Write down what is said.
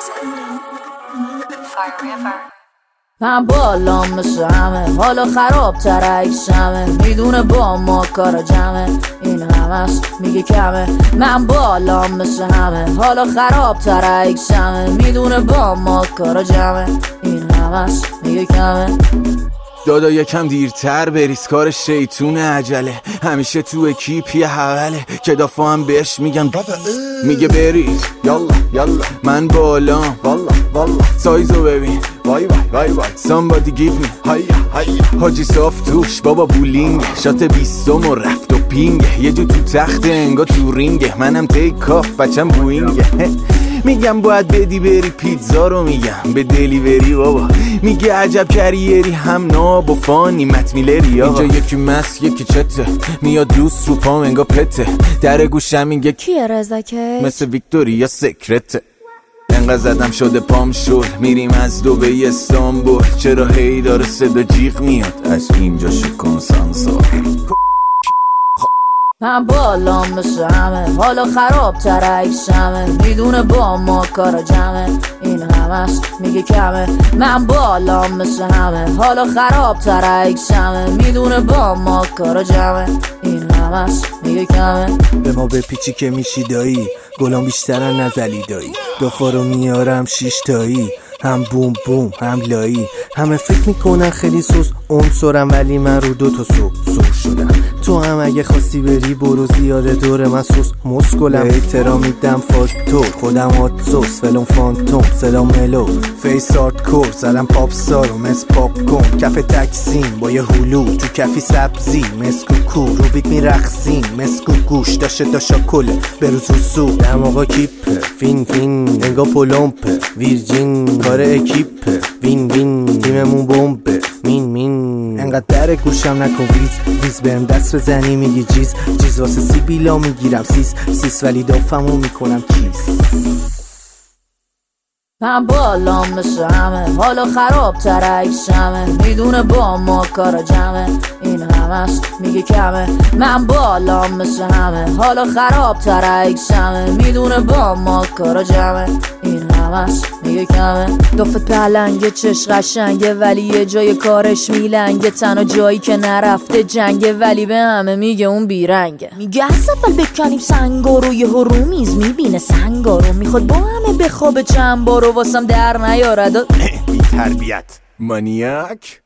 من بالام مثل همه، حالا خراب تر عکسمه، میدونه با ما کار جمعه، این همست میگه کمه. من بالام مثل همه، حالا خراب تر عکسمه، میدونه با ما کار جمعه، این همست میگه کمه. دادا یکم دیرتر بریز، کار شیطون عجله، همیشه تو اکیپ یه حوله که دافا هم بهش میگن میگه بریز یالا یالا. من بالام والا والا، سایزو ببین وای وای وای وای. somebody give me هیا هیا. حاجی صاف توش بابا بولینگ، شات 20 و رفت و پینگ، یه جو تو تخت انگا تو رینگه، منم تیک آف بچم بوینگه. میگم باید بدی بری پیتزا رو، میگم به دلیوری بابا، میگه عجب کریری هم ناب و فانی متمیلری. اینجا یکی مس یکی چته، میاد لوس رو پام انگا پته، در گوشم میگه کیه رزکه مثل ویکتوریا سکرته. انقدر زدم شده پام شد، میریم از دبی استانبول، چرا هی داره صدا جیغ میاد از اینجا شکن سانسور. من بالام مثل همه، حالا خراب تر عکسمه، میدونه با ما کار جمعه، این همست میگه کمه. من بالام مثل همه، حالا خراب تر عکسمه، میدونه با ما کار جمعه، این همست میگه کمه. به ما به پیچی که میشی دایی، گلام بیشترن نزلی دایی، دافا رو میارم 6 تایی، هم بوم بوم هم لایی. همه فکر میکنن خیلی سوس عنصرم، ولی من رو 2 تا سور شدم. تو هم اگه خواستی بری برو، زیاده دور من سوس مسکلم. احترام میدم فاکتور، خودم هات سوس فلون فانتوم، سلام ملو فیس آرت کور، زدم پاپ سارو مس پاپ کن، کف تکسیم با یه هلو تو کفی سبزی مسکو کو، رو بیت میرخسیم مسکو گوش داشته داشا کله بروز رو سو. دماغا کیپه فین فین انگا پولومپه، ویرجین کار اکیپه، وین وین تیممون بمبه، مین انقدر در گوشم نکن ویز بهم دست بزنی میگی جیز واسه سیبیلا میگیرم سیس ولی دافمو میکنم کیس. من بالام مثل همه، حالا خراب تر عکسمه، میدونه با ما کار جمعه، این همست میگه کمه. من بالام مثل همه، حالا خراب تر عکسمه، میدونه با ما کار جمعه، این همست میگه کمه. دافت پلنگه چش قشنگه، ولی یه جای کارش میلنگه، تنها جایی که نرفته جنگه، ولی به همه میگه اون بیرنگه. میگه از اول بکنیم سنگارو، یه رو میز میبینه سنگارو، میخواد با همه بخوابه چند بارو، واسم در نیارد بی تربیت مانیاک.